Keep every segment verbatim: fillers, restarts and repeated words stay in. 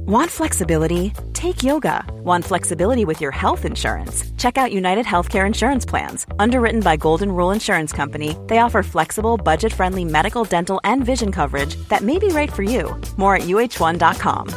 Want flexibility? Take yoga. Want flexibility with your health insurance? Check out United Healthcare Insurance Plans. Underwritten by Golden Rule Insurance Company, they offer flexible, budget-friendly medical, dental, and vision coverage that may be right for you. More at U H one dot com.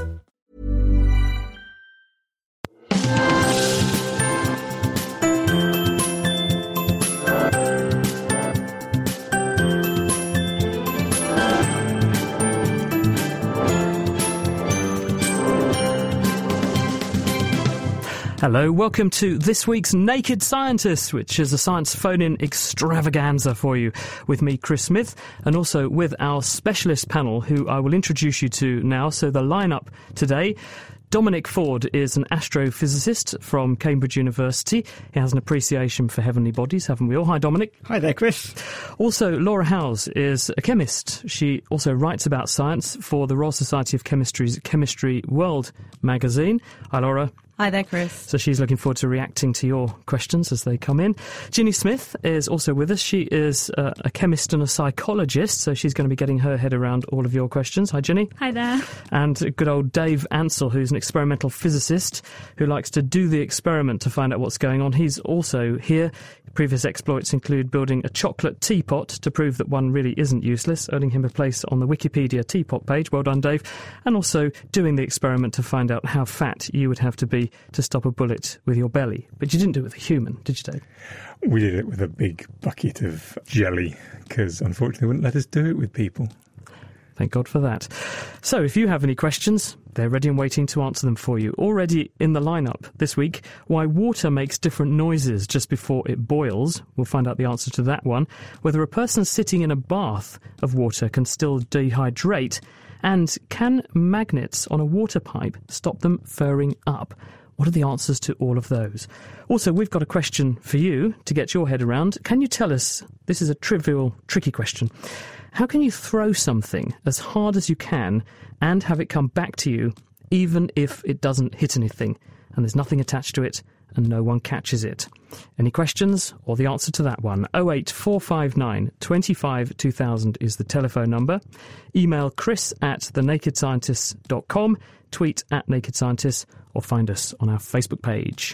Hello, welcome to this week's Naked Scientists, which is a science phone-in extravaganza for you, with me, Chris Smith, and also with our specialist panel, who I will introduce you to now. So the lineup today: Dominic Ford is an astrophysicist from Cambridge University. He has an appreciation for heavenly bodies, haven't we all? Hi, Dominic. Hi there, Chris. Also, Laura Howes is a chemist. She also writes about science for the Royal Society of Chemistry's Chemistry World magazine. Hi, Laura. Hi there, Chris. So she's looking forward to reacting to your questions as they come in. Ginny Smith is also with us. She is uh, a chemist and a psychologist, so she's going to be getting her head around all of your questions. Hi, Ginny. Hi there. And good old Dave Ansell, who's an experimental physicist who likes to do the experiment to find out what's going on. He's also here. Previous exploits include building a chocolate teapot to prove that one really isn't useless, earning him a place on the Wikipedia teapot page. Well done, Dave. And also doing the experiment to find out how fat you would have to be to stop a bullet with your belly. But you didn't do it with a human, did you, Dave? We did it with a big bucket of jelly, because unfortunately they wouldn't let us do it with people. Thank God for that. So if you have any questions, they're ready and waiting to answer them for you. Already in the lineup this week, why water makes different noises just before it boils. We'll find out the answer to that one. Whether a person sitting in a bath of water can still dehydrate. And can magnets on a water pipe stop them furring up? What are the answers to all of those? Also, we've got a question for you to get your head around. Can you tell us, this is a trivial, tricky question, how can you throw something as hard as you can and have it come back to you even if it doesn't hit anything and there's nothing attached to it and no one catches it? Any questions or the answer to that one? oh eight four five nine, two five, two thousand is the telephone number. Email chris at the naked scientists dot com, tweet at Naked Scientists, or find us on our Facebook page.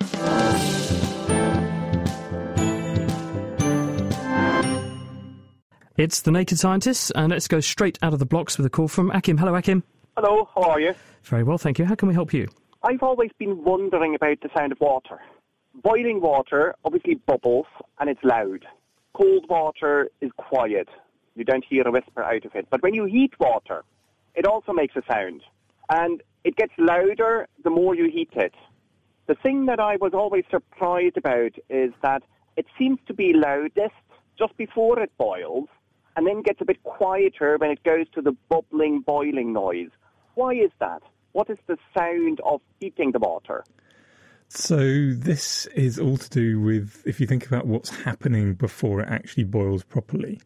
It's the Naked Scientists, and let's go straight out of the blocks with a call from Akim. Hello, Akim. Hello, how are you? Very well, thank you. How can we help you? I've always been wondering about the sound of water. Boiling water obviously bubbles, and it's loud. Cold water is quiet. You don't hear a whisper out of it. But when you heat water, it also makes a sound. And it gets louder the more you heat it. The thing that I was always surprised about is that it seems to be loudest just before it boils, and then gets a bit quieter when it goes to the bubbling, boiling noise. Why is that? What is the sound of heating the water? So this is all to do with, if you think about what's happening before it actually boils properly.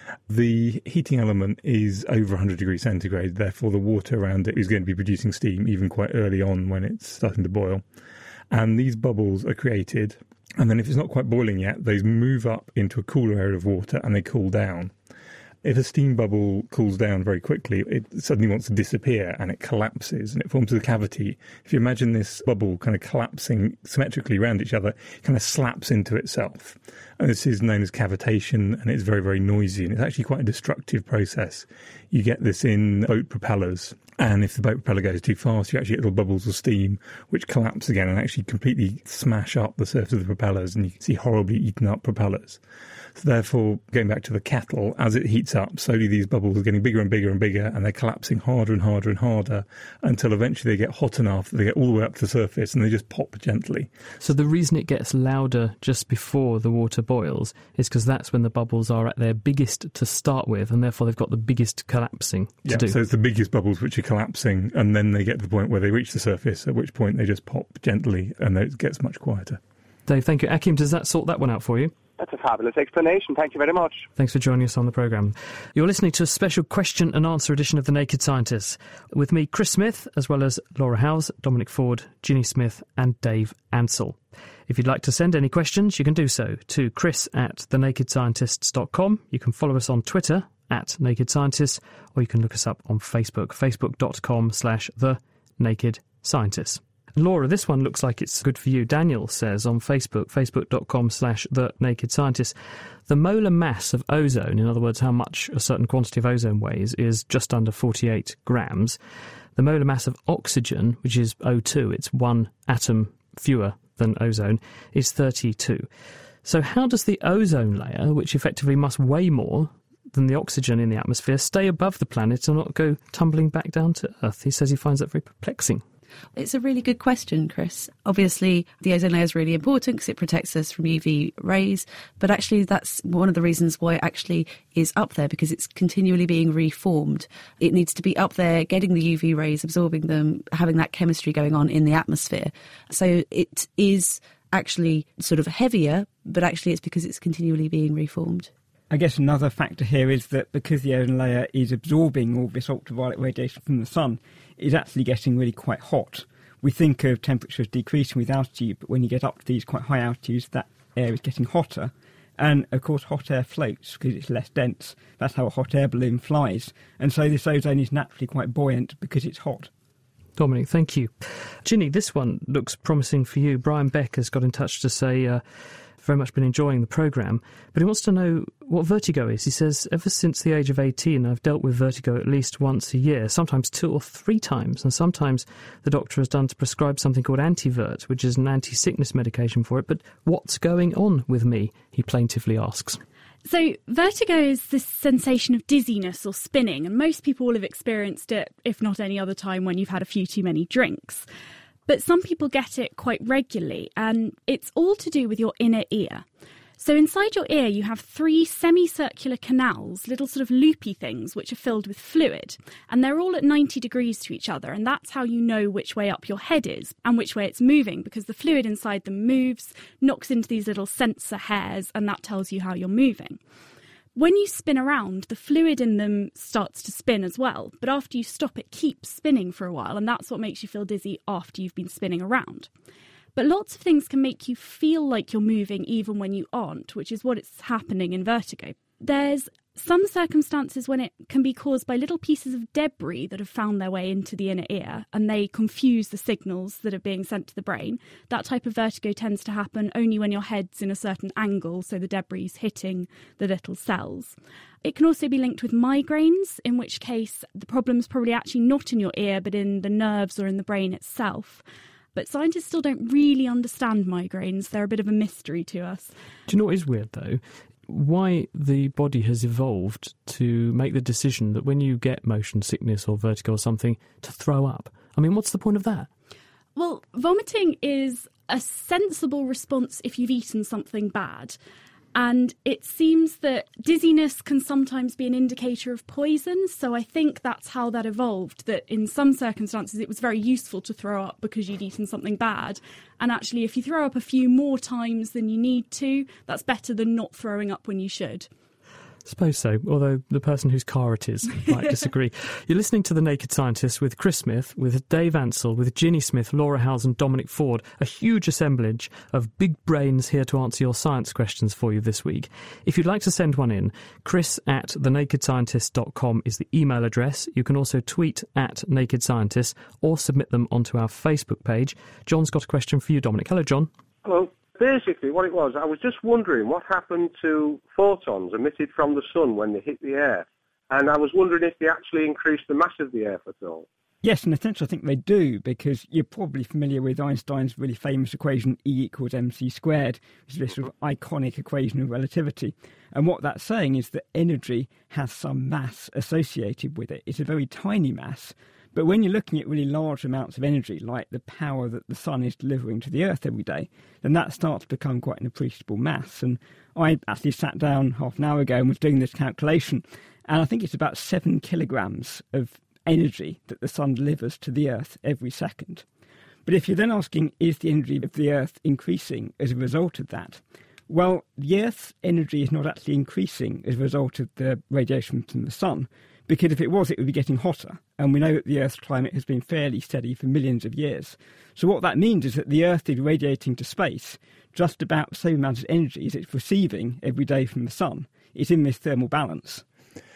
The heating element is over one hundred degrees centigrade, therefore the water around it is going to be producing steam even quite early on when it's starting to boil. And these bubbles are created, and then if it's not quite boiling yet, those move up into a cooler area of water and they cool down. If a steam bubble cools down very quickly, it suddenly wants to disappear and it collapses and it forms a cavity. If you imagine this bubble kind of collapsing symmetrically around each other, it kind of slaps into itself. And this is known as cavitation, and it's very, very noisy, and it's actually quite a destructive process. You get this in boat propellers, and if the boat propeller goes too fast, you actually get little bubbles of steam which collapse again and actually completely smash up the surface of the propellers, and you can see horribly eaten up propellers. So therefore, going back to the kettle, as it heats up, slowly these bubbles are getting bigger and bigger and bigger, and they're collapsing harder and harder and harder until eventually they get hot enough that they get all the way up to the surface and they just pop gently. So the reason it gets louder just before the water boils is because that's when the bubbles are at their biggest to start with, and therefore they've got the biggest collapsing to yeah, do. So it's the biggest bubbles which are collapsing, and then they get to the point where they reach the surface, at which point they just pop gently and it gets much quieter. Dave, thank you. Akim, does that sort that one out for you? That's a fabulous explanation. Thank you very much. Thanks for joining us on the programme. You're listening to a special question and answer edition of The Naked Scientists with me, Chris Smith, as well as Laura Howes, Dominic Ford, Ginny Smith and Dave Ansell. If you'd like to send any questions, you can do so to chris at the naked scientists dot com. You can follow us on Twitter at Naked Scientists, or you can look us up on Facebook, facebook dot com slash The Naked Scientists. Laura, this one looks like it's good for you. Daniel says on Facebook, facebook.com slash The Naked Scientists, the molar mass of ozone, in other words, how much a certain quantity of ozone weighs, is just under forty-eight grams. The molar mass of oxygen, which is O two, it's one atom fewer than ozone, is thirty-two. So how does the ozone layer, which effectively must weigh more than the oxygen in the atmosphere, stay above the planet and not go tumbling back down to Earth? He says he finds that very perplexing. It's a really good question, Chris. Obviously, the ozone layer is really important because it protects us from U V rays, but actually that's one of the reasons why it actually is up there, because it's continually being reformed. It needs to be up there, getting the U V rays, absorbing them, having that chemistry going on in the atmosphere. So it is actually sort of heavier, but actually it's because it's continually being reformed. I guess another factor here is that because the ozone layer is absorbing all this ultraviolet radiation from the sun, it's actually getting really quite hot. We think of temperatures decreasing with altitude, but when you get up to these quite high altitudes, that air is getting hotter. And, of course, hot air floats because it's less dense. That's how a hot air balloon flies. And so this ozone is naturally quite buoyant because it's hot. Dominic, thank you. Ginny, this one looks promising for you. Brian Beck has got in touch to say... Uh, very much been enjoying the programme, but he wants to know what vertigo is. He says, ever since the age of eighteen, I've dealt with vertigo at least once a year, sometimes two or three times, and sometimes the doctor has done to prescribe something called Antivert, which is an anti-sickness medication for it. But what's going on with me? He plaintively asks. So vertigo is this sensation of dizziness or spinning, and most people will have experienced it, if not any other time, when you've had a few too many drinks. But some people get it quite regularly, and it's all to do with your inner ear. So inside your ear, you have three semicircular canals, little sort of loopy things, which are filled with fluid. And they're all at ninety degrees to each other, and that's how you know which way up your head is and which way it's moving, because the fluid inside them moves, knocks into these little sensor hairs, and that tells you how you're moving. When you spin around, the fluid in them starts to spin as well. But after you stop, it keeps spinning for a while. And that's what makes you feel dizzy after you've been spinning around. But lots of things can make you feel like you're moving even when you aren't, which is what is happening in vertigo. There's some circumstances when it can be caused by little pieces of debris that have found their way into the inner ear, and they confuse the signals that are being sent to the brain. That type of vertigo tends to happen only when your head's in a certain angle, so the debris is hitting the little cells. It can also be linked with migraines, in which case the problem's probably actually not in your ear, but in the nerves or in the brain itself. But scientists still don't really understand migraines. They're a bit of a mystery to us. Do you know what is weird, though? Why the body has evolved to make the decision that when you get motion sickness or vertigo or something, to throw up. I mean, what's the point of that? Well, vomiting is a sensible response if you've eaten something bad. And it seems that dizziness can sometimes be an indicator of poison. So I think that's how that evolved, that in some circumstances it was very useful to throw up because you'd eaten something bad. And actually, if you throw up a few more times than you need to, that's better than not throwing up when you should. I suppose so, although the person whose car it is might disagree. You're listening to The Naked Scientists with Chris Smith, with Dave Ansell, with Ginny Smith, Laura Howes and Dominic Ford, a huge assemblage of big brains here to answer your science questions for you this week. If you'd like to send one in, chris at the naked scientist dot com is the email address. You can also tweet at Naked Scientists or submit them onto our Facebook page. John's got a question for you, Dominic. Hello, John. Hello. Basically, what it was, I was just wondering what happened to photons emitted from the sun when they hit the air. And I was wondering if they actually increased the mass of the Earth at all. Yes, in a sense, I think they do, because you're probably familiar with Einstein's really famous equation E equals mc squared, which is this sort of iconic equation of relativity. And what that's saying is that energy has some mass associated with it. It's a very tiny mass. But when you're looking at really large amounts of energy, like the power that the sun is delivering to the Earth every day, then that starts to become quite an appreciable mass. And I actually sat down half an hour ago and was doing this calculation, and I think it's about seven kilograms of energy that the sun delivers to the Earth every second. But if you're then asking, is the energy of the Earth increasing as a result of that? Well, the Earth's energy is not actually increasing as a result of the radiation from the sun, because if it was, it would be getting hotter. And we know that the Earth's climate has been fairly steady for millions of years. So what that means is that the Earth is radiating to space just about the same amount of energy as it's receiving every day from the sun. It's in this thermal balance.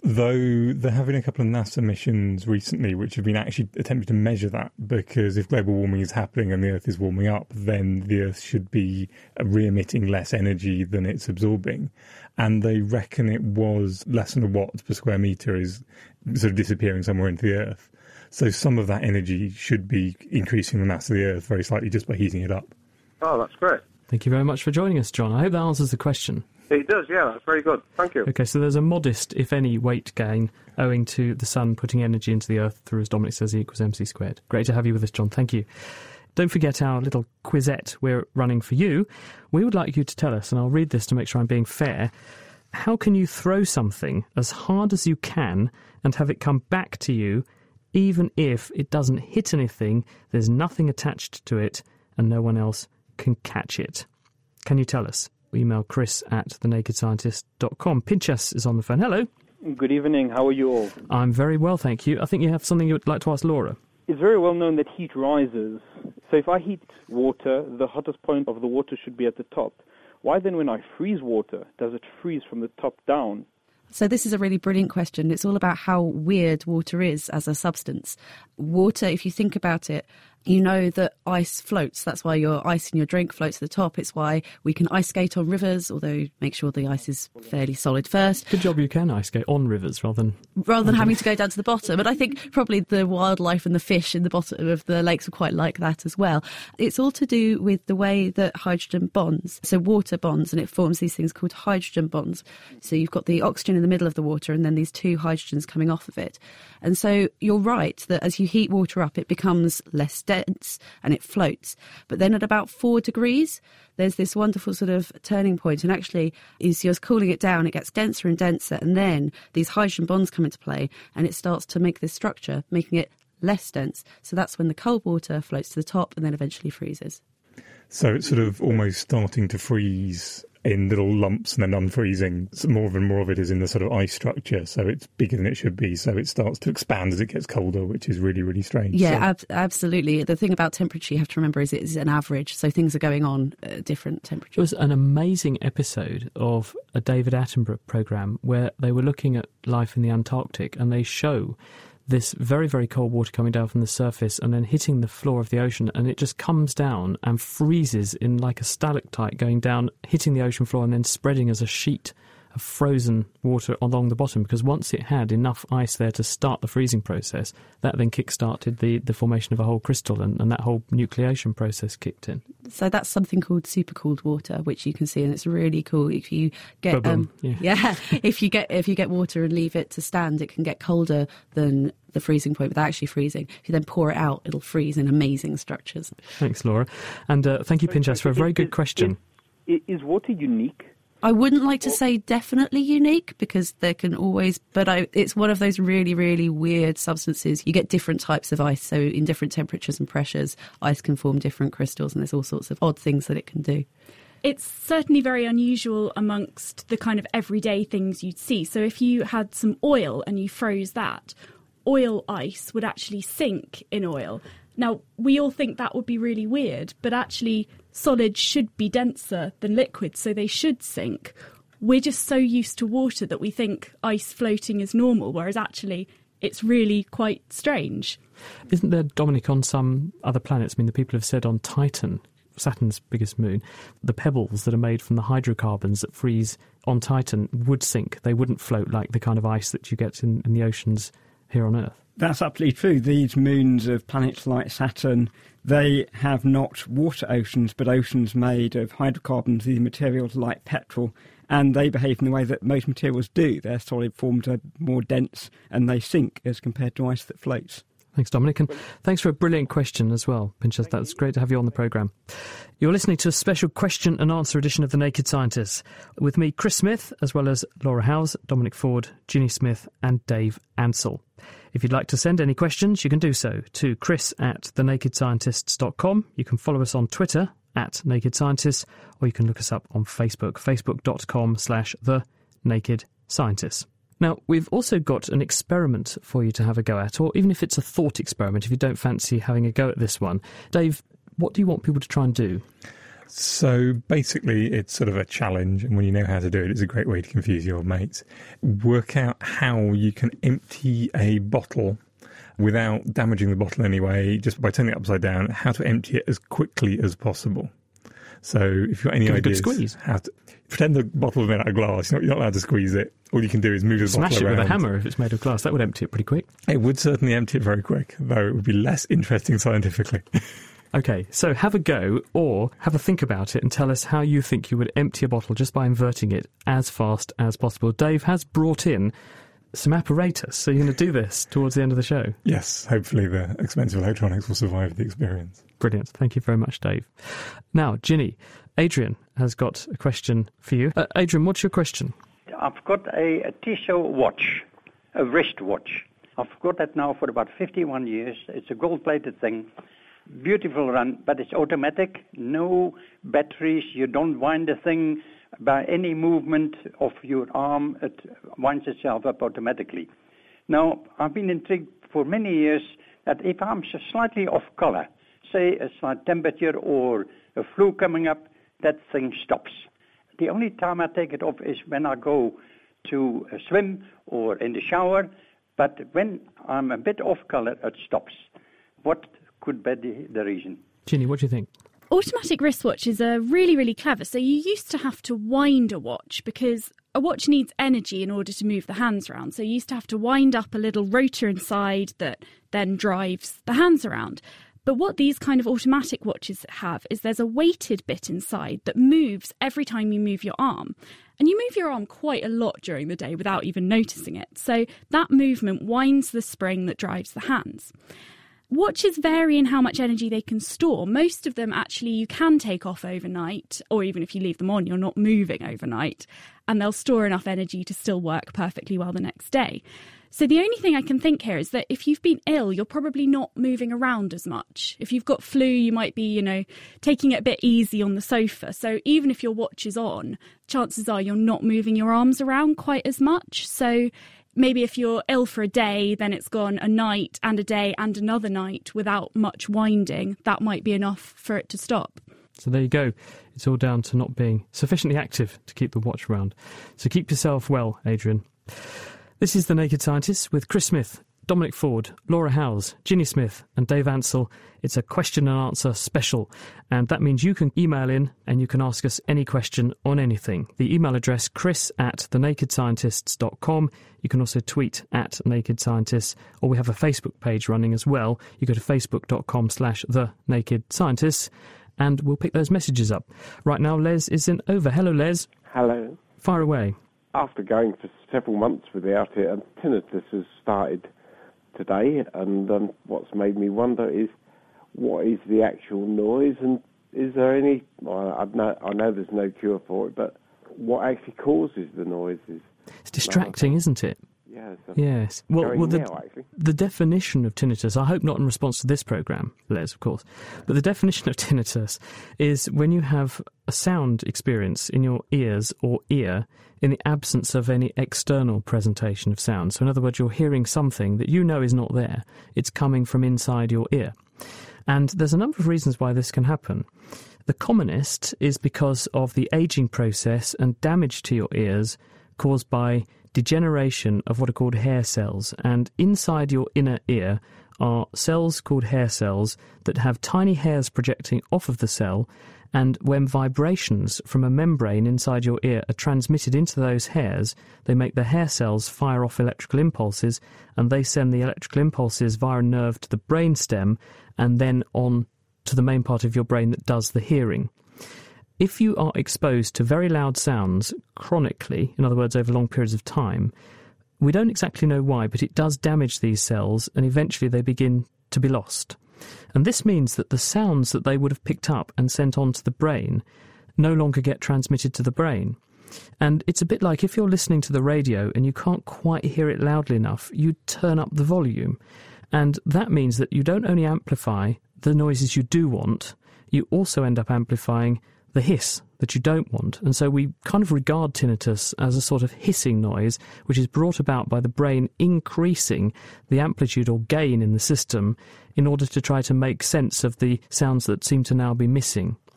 Though there have been a couple of NASA missions recently which have been actually attempting to measure that, because if global warming is happening and the Earth is warming up, then the Earth should be re-emitting less energy than it's absorbing. And they reckon it was less than a watt per square metre is sort of disappearing somewhere into the Earth. So some of that energy should be increasing the mass of the Earth very slightly just by heating it up. Oh, that's great. Thank you very much for joining us, John. I hope that answers the question. It does, yeah, that's very good. Thank you. OK, so there's a modest, if any, weight gain owing to the sun putting energy into the Earth through, as Dominic says, E equals mc squared. Great to have you with us, John. Thank you. Don't forget our little quizette we're running for you. We would like you to tell us, and I'll read this to make sure I'm being fair, how can you throw something as hard as you can and have it come back to you, even if it doesn't hit anything, there's nothing attached to it, and no one else can catch it? Can you tell us? Email chris at the naked scientist dot com. Pinchas is on the phone. Hello. Good evening. How are you all? I'm very well, thank you. I think you have something you would like to ask Laura. It's very well known that heat rises. So if I heat water, the hottest point of the water should be at the top. Why then, when I freeze water, does it freeze from the top down? So this is a really brilliant question. It's all about how weird water is as a substance. Water, if you think about it, you know that ice floats. That's why your ice in your drink floats to the top. It's why we can ice skate on rivers, although make sure the ice is fairly solid first. Good job you can ice skate on rivers rather than... Rather than having to go down to the bottom. But I think probably the wildlife and the fish in the bottom of the lakes are quite like that as well. It's all to do with the way that hydrogen bonds. So water bonds, and it forms these things called hydrogen bonds. So you've got the oxygen in the middle of the water and then these two hydrogens coming off of it. And so you're right that as you heat water up, it becomes less dense and it floats. But then at about four degrees, there's this wonderful sort of turning point. And actually, as you're cooling it down, it gets denser and denser. And then these hydrogen bonds come into play and it starts to make this structure, making it less dense. So that's when the cold water floats to the top and then eventually freezes. So it's sort of almost starting to freeze in little lumps and then unfreezing. So more and more of it is in the sort of ice structure, so it's bigger than it should be. So it starts to expand as it gets colder, which is really, really strange. Yeah, so. ab- absolutely. The thing about temperature you have to remember is it is an average, so things are going on at different temperatures. It was an amazing episode of a David Attenborough programme where they were looking at life in the Antarctic, and they show this very, very cold water coming down from the surface and then hitting the floor of the ocean, and it just comes down and freezes in like a stalactite going down, hitting the ocean floor and then spreading as a sheet of frozen water along the bottom, because once it had enough ice there to start the freezing process, that then kick-started the, the formation of a whole crystal, and, and that whole nucleation process kicked in. So that's something called supercooled water, which you can see, and it's really cool. If you get um, yeah. yeah, if you get if you get water and leave it to stand, it can get colder than the freezing point without actually freezing. If you then pour it out, it'll freeze in amazing structures. Thanks, Laura. And uh, thank you, Pinchas, for a very good question. Is, is water unique? I wouldn't like to say definitely unique, because there can always, but I, it's one of those really, really weird substances. You get different types of ice, so in different temperatures and pressures, ice can form different crystals, and there's all sorts of odd things that it can do. It's certainly very unusual amongst the kind of everyday things you'd see. So if you had some oil and you froze that, oil ice would actually sink in oil. Now, we all think that would be really weird, but actually solids should be denser than liquids, so they should sink. We're just so used to water that we think ice floating is normal, whereas actually it's really quite strange. Isn't there, Dominic, on some other planets, I mean, the people have said on Titan, Saturn's biggest moon, the pebbles that are made from the hydrocarbons that freeze on Titan would sink. They wouldn't float like the kind of ice that you get in, in the oceans here on Earth. That's absolutely true. These moons of planets like Saturn, they have not water oceans, but oceans made of hydrocarbons, these materials like petrol, and they behave in the way that most materials do. Their solid forms are more dense and they sink as compared to ice that floats. Thanks, Dominic, and thanks for a brilliant question as well, Pinchas. That's great to have you on the programme. You're listening to a special question and answer edition of The Naked Scientists, with me, Chris Smith, as well as Laura Howes, Dominic Ford, Ginny Smith and Dave Ansell. If you'd like to send any questions, you can do so to chris at the naked scientists dot com. You can follow us on Twitter at Naked Scientists, or you can look us up on Facebook, facebook.com slash The Naked Scientists. Now, we've also got an experiment for you to have a go at, or even if it's a thought experiment, if you don't fancy having a go at this one. Dave, what do you want people to try and do? So basically, it's sort of a challenge, and when you know how to do it, it's a great way to confuse your mates. Work out how you can empty a bottle without damaging the bottle anyway, just by turning it upside down, how to empty it as quickly as possible. So if you've got any Give ideas, it a good squeeze. How to, pretend the bottle is made out of glass. You're not, you're not allowed to squeeze it. All you can do is move the Smash bottle it around. with a hammer if it's made of glass. That would empty it pretty quick. It would certainly empty it very quick, though it would be less interesting scientifically. OK, so have a go or have a think about it and tell us how you think you would empty a bottle just by inverting it as fast as possible. Dave has brought in some apparatus, so you're going to do this towards the end of the show. Yes, hopefully the expensive electronics will survive the experience. Brilliant. Thank you very much, Dave. Now, Ginny, Adrian has got a question for you. Uh, Adrian, what's your question? I've got a, a Tissot watch, a wrist watch. I've got that now for about fifty-one years. It's a gold-plated thing. Beautiful run, but it's automatic, no batteries. You don't wind the thing by any movement of your arm. It winds itself up automatically. Now, I've been intrigued for many years that if I'm slightly off color, say a slight temperature or a flu coming up, that thing stops. The only time I take it off is when I go to a swim or in the shower, but when I'm a bit off color, it stops. What could be the, the reason? Ginny, what do you think? Automatic wristwatches are really, really clever. So you used to have to wind a watch because a watch needs energy in order to move the hands around. So you used to have to wind up a little rotor inside that then drives the hands around. But what these kind of automatic watches have is there's a weighted bit inside that moves every time you move your arm. And you move your arm quite a lot during the day without even noticing it. So that movement winds the spring that drives the hands. Watches vary in how much energy they can store. Most of them, actually, you can take off overnight, or even if you leave them on, you're not moving overnight, and they'll store enough energy to still work perfectly well the next day. So the only thing I can think here is that if you've been ill, you're probably not moving around as much. If you've got flu, you might be, you know, taking it a bit easy on the sofa. So even if your watch is on, chances are you're not moving your arms around quite as much. So maybe if you're ill for a day, then it's gone a night and a day and another night without much winding. That might be enough for it to stop. So there you go. It's all down to not being sufficiently active to keep the watch around. So keep yourself well, Adrian. This is The Naked Scientists with Chris Smith, Dominic Ford, Laura Howes, Ginny Smith and Dave Ansell. It's a question and answer special, and that means you can email in and you can ask us any question on anything. The email address, chris at the naked scientists dot com. You can also tweet at Naked Scientists, or we have a Facebook page running as well. You go to facebook.com slash The Naked Scientists, and we'll pick those messages up. Right now, Les is in over. Hello, Les. Hello. Fire away. After going for several months without it, and tinnitus has started today, and um, what's made me wonder is what is the actual noise, and is there any, well, I know, I know there's no cure for it, but what actually causes the noises? It's distracting, isn't it? Yes. Yes. Well, well the, now, actually. the definition of tinnitus, I hope not in response to this programme, Les, of course, but the definition of tinnitus is when you have a sound experience in your ears or ear in the absence of any external presentation of sound. So in other words, you're hearing something that you know is not there. It's coming from inside your ear. And there's a number of reasons why this can happen. The commonest is because of the ageing process and damage to your ears caused by degeneration of what are called hair cells. And inside your inner ear are cells called hair cells that have tiny hairs projecting off of the cell, and when vibrations from a membrane inside your ear are transmitted into those hairs, they make the hair cells fire off electrical impulses, and they send the electrical impulses via a nerve to the brain stem and then on to the main part of your brain that does the hearing. If you are exposed to very loud sounds chronically, in other words, over long periods of time, we don't exactly know why, but it does damage these cells, and eventually they begin to be lost. And this means that the sounds that they would have picked up and sent on to the brain no longer get transmitted to the brain. And it's a bit like if you're listening to the radio and you can't quite hear it loudly enough, you turn up the volume. And that means that you don't only amplify the noises you do want, you also end up amplifying the hiss that you don't want. And so we kind of regard tinnitus as a sort of hissing noise, which is brought about by the brain increasing the amplitude or gain in the system in order to try to make sense of the sounds that seem to now be missing.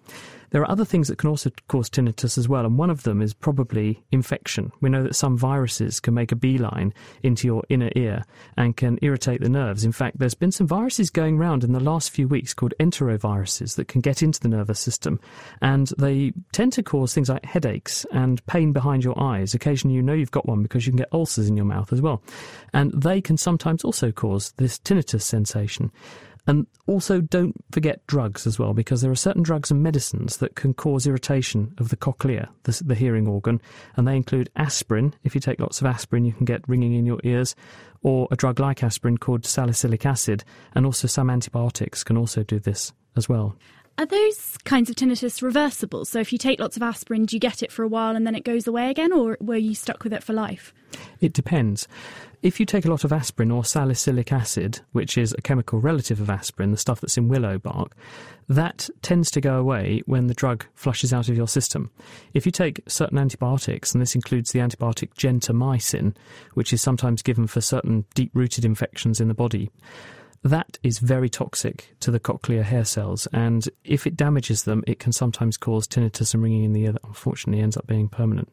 There are other things that can also cause tinnitus as well, and one of them is probably infection. We know that some viruses can make a beeline into your inner ear and can irritate the nerves. In fact, there's been some viruses going around in the last few weeks called enteroviruses that can get into the nervous system, and they tend to cause things like headaches and pain behind your eyes. Occasionally you know you've got one because you can get ulcers in your mouth as well. And they can sometimes also cause this tinnitus sensation. And also don't forget drugs as well, because there are certain drugs and medicines that can cause irritation of the cochlea, the, the hearing organ, and they include aspirin. If you take lots of aspirin, you can get ringing in your ears, or a drug like aspirin called salicylic acid, and also some antibiotics can also do this as well. Are those kinds of tinnitus reversible? So if you take lots of aspirin, do you get it for a while and then it goes away again, or were you stuck with it for life? It depends. If you take a lot of aspirin or salicylic acid, which is a chemical relative of aspirin, the stuff that's in willow bark, that tends to go away when the drug flushes out of your system. If you take certain antibiotics, and this includes the antibiotic gentamicin, which is sometimes given for certain deep-rooted infections in the body, that is very toxic to the cochlear hair cells, and if it damages them, it can sometimes cause tinnitus and ringing in the ear that unfortunately ends up being permanent.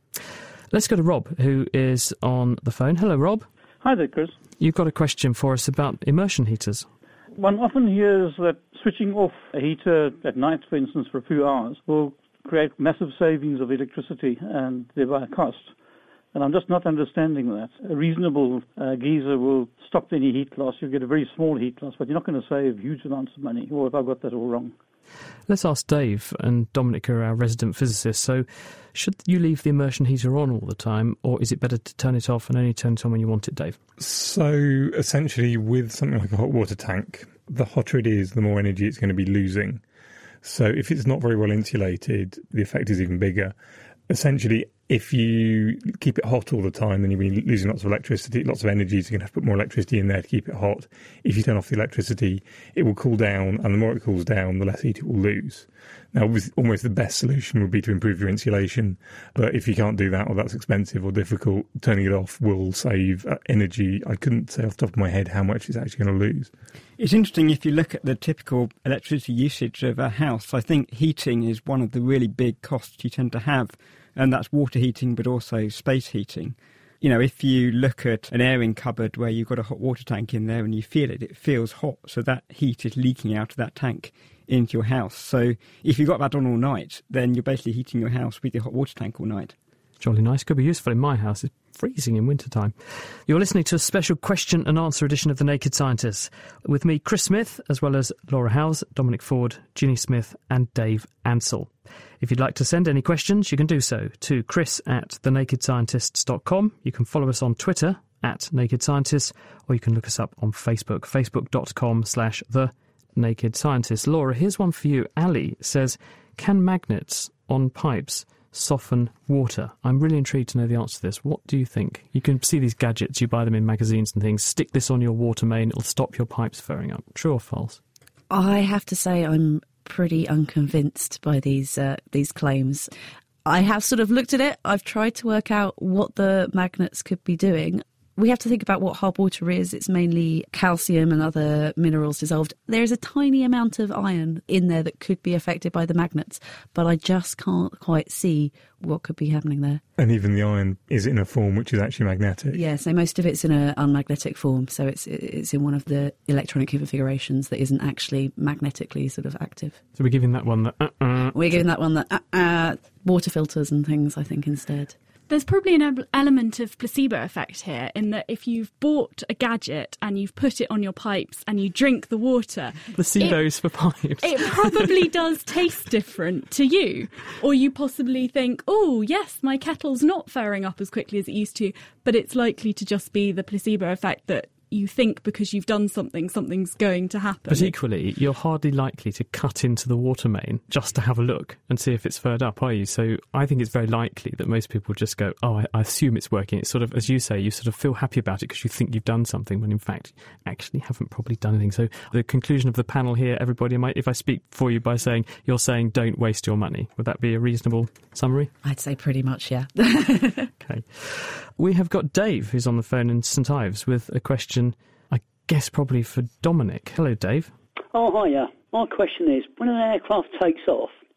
Let's go to Rob, who is on the phone. Hello, Rob. Hi there, Chris. You've got a question for us about immersion heaters. One often hears that switching off a heater at night, for instance, for a few hours, will create massive savings of electricity and thereby cost. And I'm just not understanding that. A reasonable uh, geyser will stop any heat loss. You'll get a very small heat loss, but you're not going to save huge amounts of money. Or have I got that all wrong? Let's ask Dave, and Dominic are our resident physicists. So should you leave the immersion heater on all the time, or is it better to turn it off and only turn it on when you want it, Dave? So essentially with something like a hot water tank, the hotter it is, the more energy it's going to be losing. So if it's not very well insulated, the effect is even bigger. Essentially, if you keep it hot all the time, then you'll be losing lots of electricity, lots of energy, so you're going to have to put more electricity in there to keep it hot. If you turn off the electricity, it will cool down, and the more it cools down, the less heat it will lose. Now, almost the best solution would be to improve your insulation, but if you can't do that, or that's expensive or difficult, turning it off will save energy. I couldn't say off the top of my head how much it's actually going to lose. It's interesting if you look at the typical electricity usage of a house. I think heating is one of the really big costs you tend to have, and that's water heating, but also space heating. You know, if you look at an airing cupboard where you've got a hot water tank in there and you feel it, it feels hot. So that heat is leaking out of that tank into your house. So if you've got that on all night, then you're basically heating your house with your hot water tank all night. Jolly nice. Could be useful in my house. It's freezing in wintertime. You're listening to a special question and answer edition of The Naked Scientists with me, Chris Smith, as well as Laura Howes, Dominic Ford, Ginny Smith and Dave Ansell. If you'd like to send any questions, you can do so to chris at the naked scientists dot com. You can follow us on Twitter at Naked Scientists, or you can look us up on Facebook, facebook.com slash The Naked Scientists. Laura, here's one for you. Ali says, can magnets on pipes soften water? I'm really intrigued to know the answer to this. What do you think? You can see these gadgets, you buy them in magazines and things. Stick this on your water main, it'll stop your pipes furring up. True or false? I have to say I'm pretty unconvinced by these uh, these claims. I have sort of looked at it. I've tried to work out what the magnets could be doing. We have to think about what hard water is. It's mainly calcium and other minerals dissolved. There is a tiny amount of iron in there that could be affected by the magnets, but I just can't quite see what could be happening there. And even the iron is in a form which is actually magnetic. Yeah, so most of it's in an unmagnetic form, so it's it's in one of the electronic configurations that isn't actually magnetically sort of active. So we're giving that one the uh-uh. We're giving that one the uh-uh, water filters and things, I think, instead. There's probably an element of placebo effect here in that if you've bought a gadget and you've put it on your pipes and you drink the water... Placebos for pipes. It probably does taste different to you. Or you possibly think, oh, yes, my kettle's not fairing up as quickly as it used to, but it's likely to just be the placebo effect that you think because you've done something, something's going to happen. But equally, you're hardly likely to cut into the water main just to have a look and see if it's furred up, are you? So I think it's very likely that most people just go, oh, I, I assume it's working. It's sort of, as you say, you sort of feel happy about it because you think you've done something when in fact actually haven't probably done anything. So the conclusion of the panel here, everybody, might, if I speak for you by saying, you're saying don't waste your money. Would that be a reasonable summary? I'd say pretty much, yeah. Okay. We have got Dave, who's on the phone in St Ives, with a question, I guess probably for Dominic. Hello, Dave. Oh, hiya. My question is, when an aircraft takes off,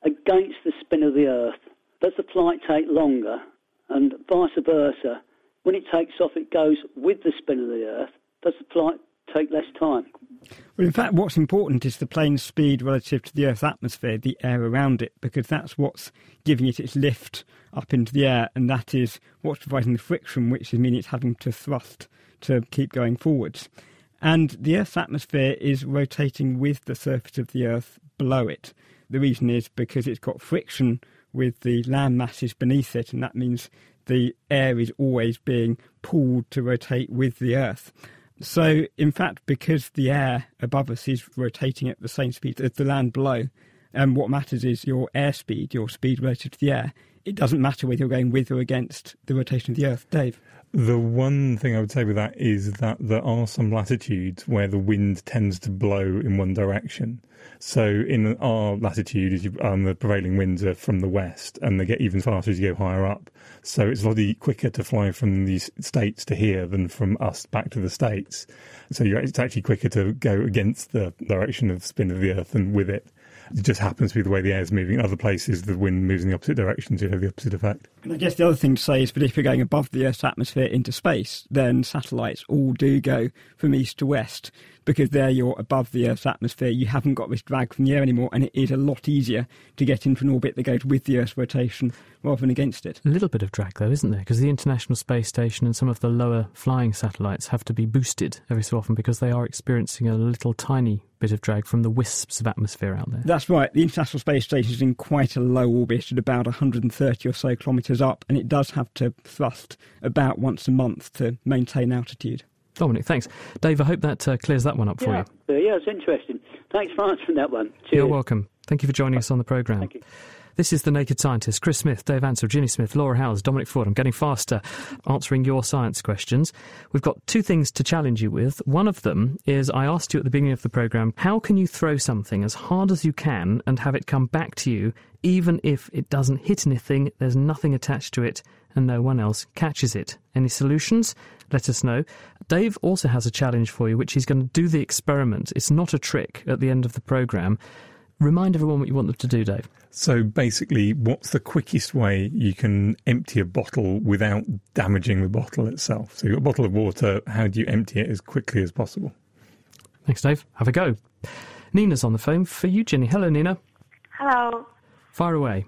against the spin of the Earth, does the flight take longer? And vice versa, when it takes off, it goes with the spin of the Earth. Does the flight take less time? Well, in fact, what's important is the plane's speed relative to the Earth's atmosphere, the air around it, because that's what's giving it its lift up into the air, and that is what's providing the friction, which is meaning it's having to thrust to keep going forwards. And the Earth's atmosphere is rotating with the surface of the Earth below it. The reason is because it's got friction with the land masses beneath it, and that means the air is always being pulled to rotate with the Earth. So, in fact, because the air above us is rotating at the same speed as the land below, and what matters is your airspeed, your speed relative to the air. It doesn't matter whether you're going with or against the rotation of the Earth. Dave? The one thing I would say with that is that there are some latitudes where the wind tends to blow in one direction. So in our latitude, as you, um, the prevailing winds are from the west, and they get even faster as you go higher up. So it's a lot quicker to fly from the States to here than from us back to the States. So you're, it's actually quicker to go against the direction of the spin of the Earth than with it. It just happens to be the way the air is moving. In other places, the wind moves in the opposite direction, so you have the opposite effect. And I guess the other thing to say is that if you're going above the Earth's atmosphere into space, then satellites all do go from east to west, because there you're above the Earth's atmosphere. You haven't got this drag from the air anymore, and it is a lot easier to get into an orbit that goes with the Earth's rotation rather than against it. A little bit of drag, though, isn't there? Because the International Space Station and some of the lower flying satellites have to be boosted every so often because they are experiencing a little tiny bit of drag from the wisps of atmosphere out there. That's right. The International Space Station is in quite a low orbit at about one hundred thirty or so kilometres up, and it does have to thrust about once a month to maintain altitude. Dominic, thanks. Dave, I hope that uh, clears that one up for yeah. you. Uh, yeah, it's interesting. Thanks for answering that one. Cheers. You're welcome. Thank you for joining us on the programme. Thank you. This is The Naked Scientist. Chris Smith, Dave Ansell, Ginny Smith, Laura Howes, Dominic Ford. I'm getting faster answering your science questions. We've got two things to challenge you with. One of them is I asked you at the beginning of the programme, how can you throw something as hard as you can and have it come back to you, even if it doesn't hit anything, there's nothing attached to it, and no one else catches it? Any solutions? Let us know. Dave also has a challenge for you, which he's going to do the experiment. It's not a trick at the end of the programme. Remind everyone what you want them to do, Dave. So basically, what's the quickest way you can empty a bottle without damaging the bottle itself? So you've got a bottle of water, how do you empty it as quickly as possible? Thanks, Dave. Have a go. Nina's on the phone for you, Ginny. Hello, Nina. Hello. Fire away.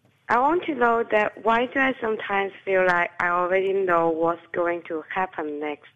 I want to know that why do I sometimes feel like I already know what's going to happen next?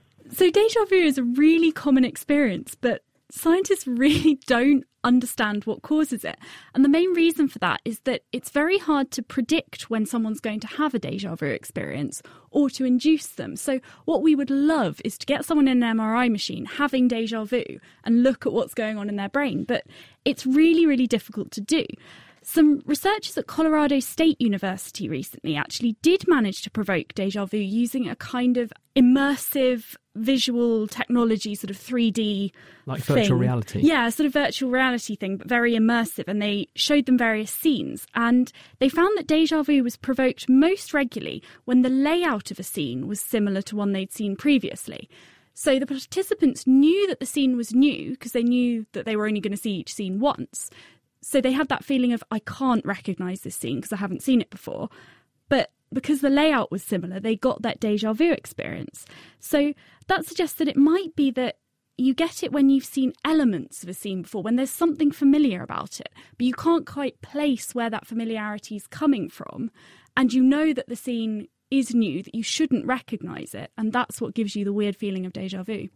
So déjà vu is a really common experience, but scientists really don't understand what causes it. And the main reason for that is that it's very hard to predict when someone's going to have a déjà vu experience or to induce them. So what we would love is to get someone in an M R I machine having déjà vu and look at what's going on in their brain. But it's really, really difficult to do. Some researchers at Colorado State University recently actually did manage to provoke déjà vu using a kind of immersive visual technology, sort of three D Like thing. virtual reality. Yeah, sort of virtual reality thing, but very immersive. And they showed them various scenes. And they found that déjà vu was provoked most regularly when the layout of a scene was similar to one they'd seen previously. So the participants knew that the scene was new because they knew that they were only going to see each scene once. So they had that feeling of, I can't recognise this scene because I haven't seen it before. But because the layout was similar, they got that déjà vu experience. So that suggests that it might be that you get it when you've seen elements of a scene before, when there's something familiar about it, but you can't quite place where that familiarity is coming from. And you know that the scene is new, that you shouldn't recognise it. And that's what gives you the weird feeling of déjà vu.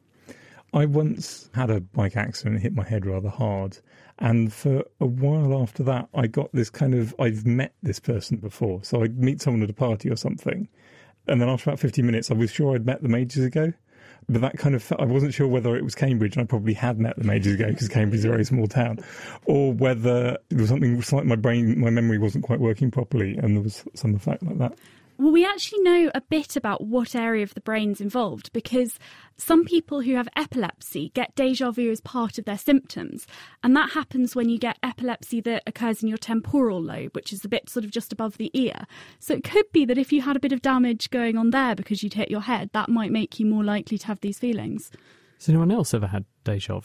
I once had a bike accident and hit my head rather hard. And for a while after that, I got this kind of, I've met this person before. So I'd meet someone at a party or something. And then after about fifteen minutes, I was sure I'd met them ages ago. But that kind of, I wasn't sure whether it was Cambridge, and I probably had met them ages ago because Cambridge is a very small town, or whether there was something, like my brain, my memory wasn't quite working properly, and there was some effect like that. Well, we actually know a bit about what area of the brain's involved because some people who have epilepsy get déjà vu as part of their symptoms. And that happens when you get epilepsy that occurs in your temporal lobe, which is the bit sort of just above the ear. So it could be that if you had a bit of damage going on there because you'd hit your head, that might make you more likely to have these feelings. Has anyone else ever had déjà vu?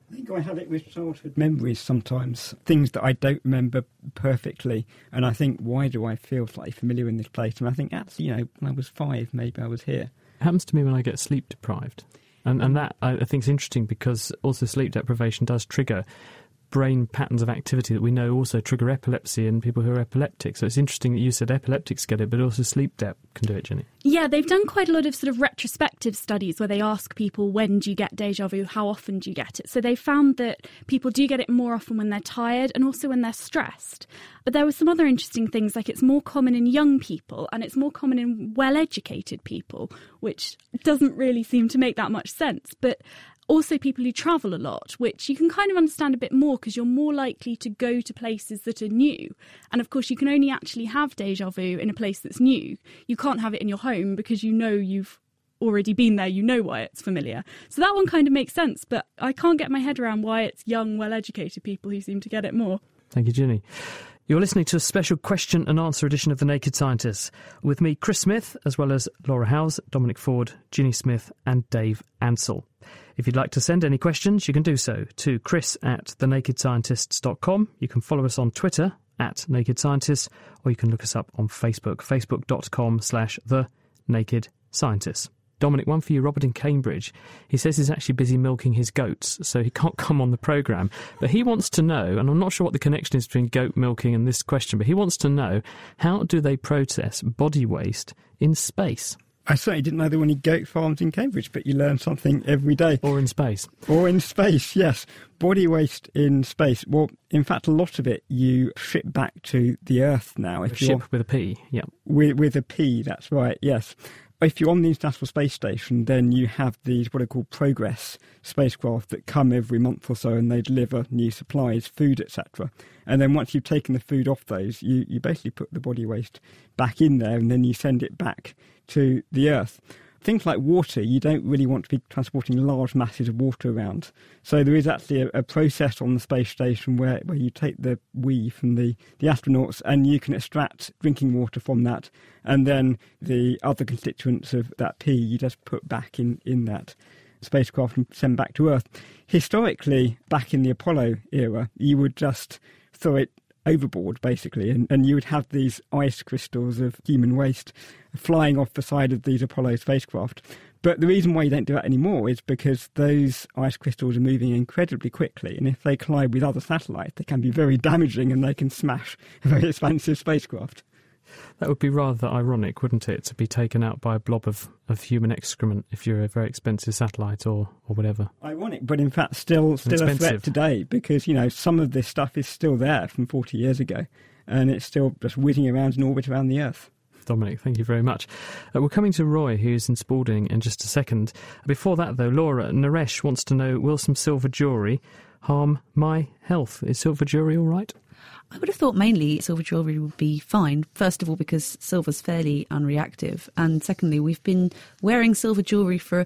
I think I have it with childhood memories sometimes, things that I don't remember perfectly. And I think, why do I feel slightly familiar in this place? And I think, actually, you know, when I was five, maybe I was here. It happens to me when I get sleep deprived. And, and that, I think, is interesting because also sleep deprivation does trigger brain patterns of activity that we know also trigger epilepsy in people who are epileptic. So it's interesting that you said epileptics get it, but also sleep dep can do it, Jenny. Yeah, they've done quite a lot of sort of retrospective studies where they ask people, when do you get deja vu, how often do you get it? So they found that people do get it more often when they're tired and also when they're stressed. But there were some other interesting things, like it's more common in young people and it's more common in well-educated people, which doesn't really seem to make that much sense. But also people who travel a lot, which you can kind of understand a bit more because you're more likely to go to places that are new. And of course, you can only actually have deja vu in a place that's new. You can't have it in your home because you know you've already been there, you know why it's familiar. So that one kind of makes sense, but I can't get my head around why it's young, well-educated people who seem to get it more. Thank you, Ginny. You're listening to a special question and answer edition of The Naked Scientists with me, Chris Smith, as well as Laura Howes, Dominic Ford, Ginny Smith and Dave Ansell. If you'd like to send any questions, you can do so to chris at the naked scientists dot com. You can follow us on Twitter at Naked Scientists, or you can look us up on Facebook, facebook.com slash The Naked Scientists. Dominic, one for you, Robert in Cambridge. He says he's actually busy milking his goats, so he can't come on the programme. But he wants to know, and I'm not sure what the connection is between goat milking and this question, but he wants to know, how do they process body waste in space? I certainly didn't know there were any goat farms in Cambridge, but you learn something every day. Or in space. Or in space, yes. Body waste in space. Well, in fact, a lot of it you ship back to the Earth now. If ship with a P, yeah. With, with a P, that's right, yes. If you're on the International Space Station, then you have these what are called Progress spacecraft that come every month or so and they deliver new supplies, food, et cetera. And then once you've taken the food off those, you, you basically put the body waste back in there and then you send it back to the Earth. Things like water, you don't really want to be transporting large masses of water around. So there is actually a, a process on the space station where, where you take the wee from the, the astronauts and you can extract drinking water from that. And then the other constituents of that pee you just put back in, in that spacecraft and send back to Earth. Historically, back in the Apollo era, you would just throw it overboard, basically, and, and you would have these ice crystals of human waste flying off the side of these Apollo spacecraft. But the reason why you don't do that anymore is because those ice crystals are moving incredibly quickly, and if they collide with other satellites, they can be very damaging and they can smash a very expensive spacecraft. That would be rather ironic, wouldn't it, to be taken out by a blob of, of human excrement if you're a very expensive satellite or, or whatever. Ironic, but in fact still still a threat today because, you know, some of this stuff is still there from forty years ago and it's still just whizzing around in orbit around the Earth. Dominic, thank you very much. Uh, we're coming to Roy, who's in Spalding, in just a second. Before that, though, Laura, Naresh wants to know, will some silver jewellery harm my health? Is silver jewellery all right? I would have thought mainly silver jewellery would be fine. First of all, because silver's fairly unreactive. And secondly, we've been wearing silver jewellery for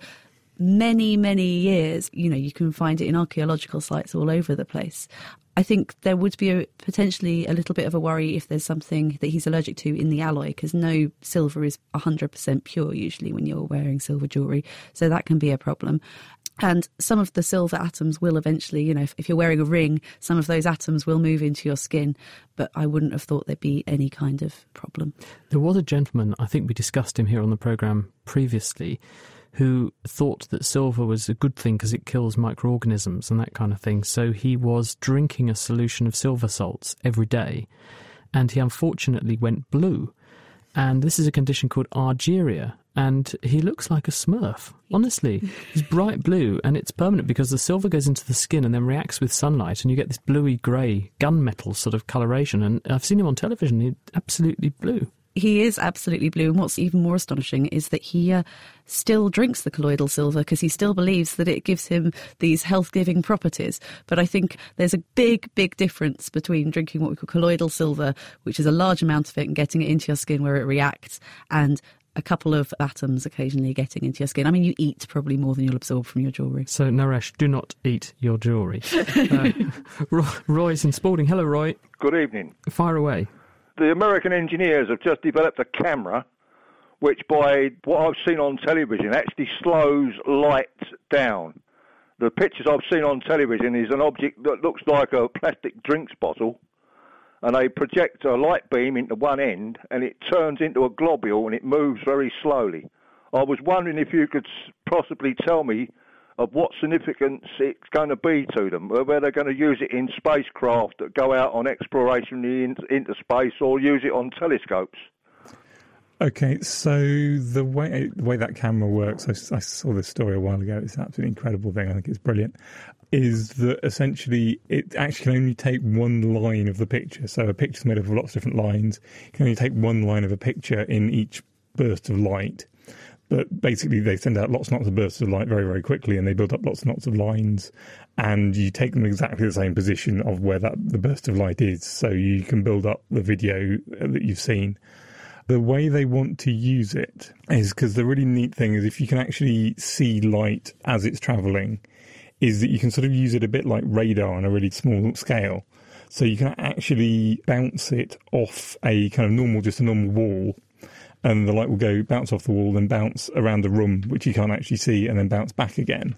many, many years. You know, you can find it in archaeological sites all over the place. I think there would be a, potentially a little bit of a worry if there's something that he's allergic to in the alloy, because no silver is one hundred percent pure usually when you're wearing silver jewellery. So that can be a problem. And some of the silver atoms will eventually, you know, if, if you're wearing a ring, some of those atoms will move into your skin. But I wouldn't have thought there'd be any kind of problem. There was a gentleman, I think we discussed him here on the programme previously, who thought that silver was a good thing because it kills microorganisms and that kind of thing. So he was drinking a solution of silver salts every day. And he unfortunately went blue. And this is a condition called argyria, and he looks like a Smurf. Honestly, he's bright blue, and it's permanent because the silver goes into the skin and then reacts with sunlight, and you get this bluey-grey gunmetal sort of coloration. And I've seen him on television, he's absolutely blue. He is absolutely blue, and what's even more astonishing is that he uh, still drinks the colloidal silver because he still believes that it gives him these health-giving properties. But I think there's a big, big difference between drinking what we call colloidal silver, which is a large amount of it, and getting it into your skin where it reacts, and a couple of atoms occasionally getting into your skin. I mean, you eat probably more than you'll absorb from your jewellery. So, Naresh, do not eat your jewellery. uh, Roy, Roy's in Spalding. Hello, Roy. Good evening. Fire away. The American engineers have just developed a camera which, by what I've seen on television, actually slows light down. The pictures I've seen on television is an object that looks like a plastic drinks bottle, and they project a light beam into one end, and it turns into a globule, and it moves very slowly. I was wondering if you could possibly tell me of what significance it's going to be to them, whether they're going to use it in spacecraft that go out on exploration into space or use it on telescopes. Okay, so the way the way that camera works, I, I saw this story a while ago, it's an absolutely incredible thing, I think it's brilliant, is that essentially it actually can only take one line of the picture. So a picture's made up of lots of different lines. You can only take one line of a picture in each burst of light. But basically they send out lots and lots of bursts of light very, very quickly, and they build up lots and lots of lines, and you take them exactly the same position of where that the burst of light is, so you can build up the video that you've seen. The way they want to use it is, because the really neat thing is if you can actually see light as it's travelling, is that you can sort of use it a bit like radar on a really small scale. So you can actually bounce it off a kind of normal, just a normal wall, and the light will go bounce off the wall, then bounce around the room, which you can't actually see, and then bounce back again.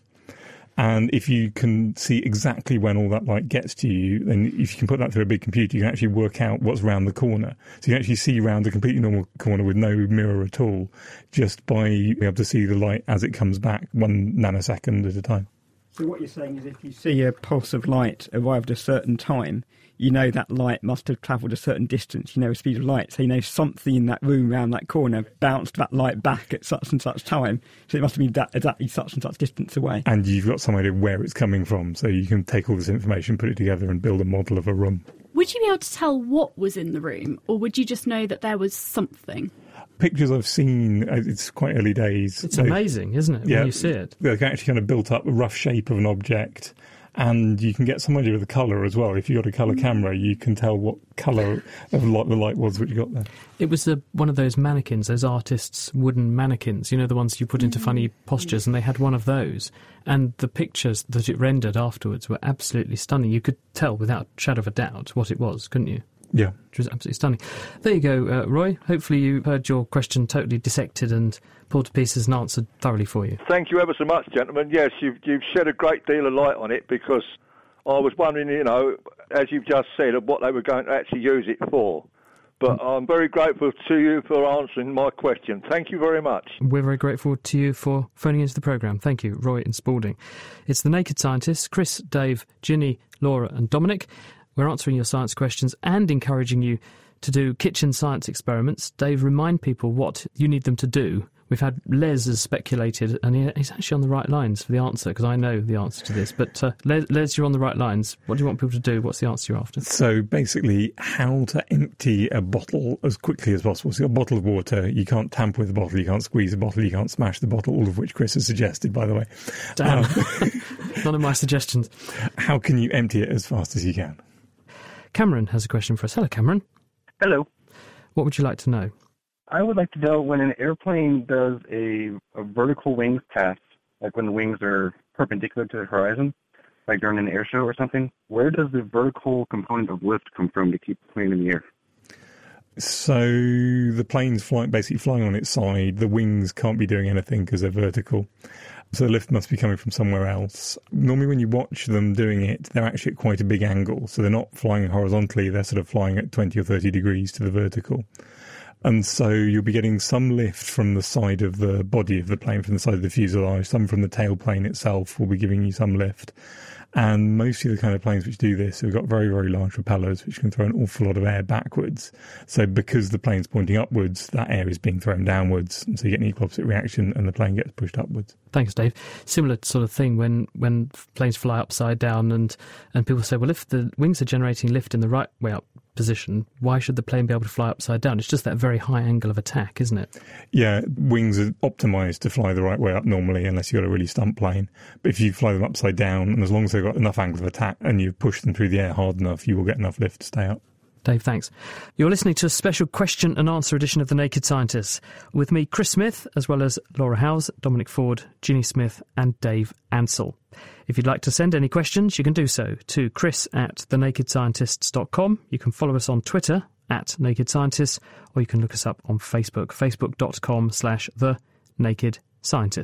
And if you can see exactly when all that light gets to you, then if you can put that through a big computer, you can actually work out what's around the corner. So you can actually see around a completely normal corner with no mirror at all, just by being able to see the light as it comes back, one nanosecond at a time. So what you're saying is if you see a pulse of light arrive at a certain time, you know that light must have travelled a certain distance, you know, a speed of light. So you know something in that room round that corner bounced that light back at such and such time. So it must have been that, exactly such and such distance away. And you've got some idea where it's coming from. So you can take all this information, put it together and build a model of a room. Would you be able to tell what was in the room, or would you just know that there was something? Pictures I've seen, it's quite early days. It's amazing, isn't it, yeah, when you see it? They can actually kind of built up a rough shape of an object, and you can get some idea of the colour as well. If you've got a colour camera, you can tell what colour of light the light was which you got there. It was a, one of those mannequins, those artists' wooden mannequins, you know, the ones you put into funny postures, and they had one of those. And the pictures that it rendered afterwards were absolutely stunning. You could tell without a shadow of a doubt what it was, couldn't you? Yeah. Which was absolutely stunning. There you go, uh, Roy. Hopefully you heard your question totally dissected and pulled to pieces and answered thoroughly for you. Thank you ever so much, gentlemen. Yes, you've, you've shed a great deal of light on it, because I was wondering, you know, as you've just said, of what they were going to actually use it for. But I'm very grateful to you for answering my question. Thank you very much. We're very grateful to you for phoning into the programme. Thank you, Roy and Spalding. It's The Naked Scientists, Chris, Dave, Ginny, Laura and Dominic. We're answering your science questions and encouraging you to do kitchen science experiments. Dave, remind people what you need them to do. We've had Les has speculated, and he, he's actually on the right lines for the answer, because I know the answer to this. But uh, Les, Les, you're on the right lines. What do you want people to do? What's the answer you're after? So basically, how to empty a bottle as quickly as possible. So you've got a bottle of water, you can't tamper with the bottle, you can't squeeze the bottle, you can't smash the bottle, all of which Chris has suggested, by the way. Damn. Um, None of my suggestions. How can you empty it as fast as you can? Cameron has a question for us. Hello, Cameron. Hello. What would you like to know? I would like to know, when an airplane does a, a vertical wings test, like when the wings are perpendicular to the horizon, like during an air show or something, where does the vertical component of lift come from to keep the plane in the air? So the plane's flying, basically flying on its side. The wings can't be doing anything because they're vertical. So the lift must be coming from somewhere else. Normally when you watch them doing it, they're actually at quite a big angle. So they're not flying horizontally, they're sort of flying at twenty or thirty degrees to the vertical. And so you'll be getting some lift from the side of the body of the plane, from the side of the fuselage, some from the tailplane itself will be giving you some lift. And mostly the kind of planes which do this have got very, very large propellers which can throw an awful lot of air backwards. So because the plane's pointing upwards, that air is being thrown downwards, and so you get an equal opposite reaction and the plane gets pushed upwards. Thanks, Dave. Similar sort of thing when, when planes fly upside down and, and people say, well, if the wings are generating lift in the right way up position, why should the plane be able to fly upside down? It's just that very high angle of attack, isn't it? Yeah, wings are optimised to fly the right way up normally, unless you've got a really stumped plane. But if you fly them upside down, and as long as they've got enough angle of attack and you push them through the air hard enough, you will get enough lift to stay up. Dave, thanks. You're listening to a special question and answer edition of The Naked Scientists with me, Chris Smith, as well as Laura Howes, Dominic Ford, Ginny Smith and Dave Ansell. If you'd like to send any questions, you can do so to chris at the naked scientists dot com. You can follow us on Twitter at Naked Scientists, or you can look us up on Facebook, facebook dot com slash The Naked Scientists.